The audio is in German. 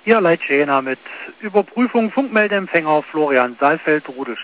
Ihr Leitschäner mit Überprüfung Funkmeldeempfänger Florian Saalfeld, Rude